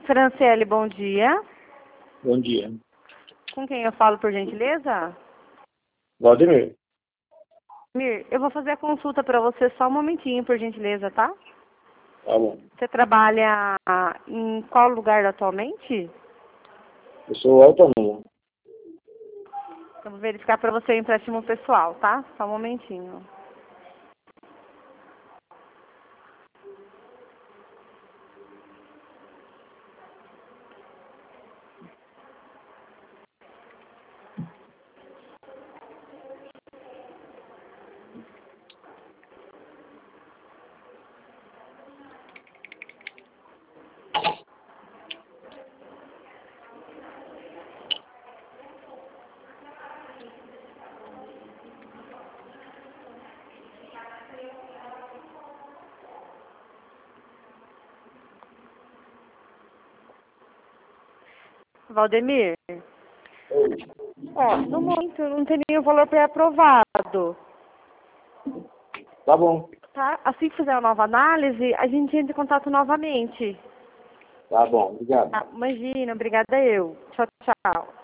Franciele, bom dia. Bom dia. Com quem eu falo, por gentileza? Valdemir. Mir, eu vou fazer a consulta para você só um momentinho, por gentileza, tá? Tá bom. Você trabalha em qual lugar atualmente? Eu sou autônomo. Eu vou verificar para você o empréstimo pessoal, tá? Só um momentinho. Valdemir, ó, no momento não tem nenhum valor pré-aprovado, Tá bom. tá? Assim que fizer a nova análise, a gente entra em contato novamente. Tá bom. Obrigado. Tá? Imagina, obrigada eu. Tchau, tchau.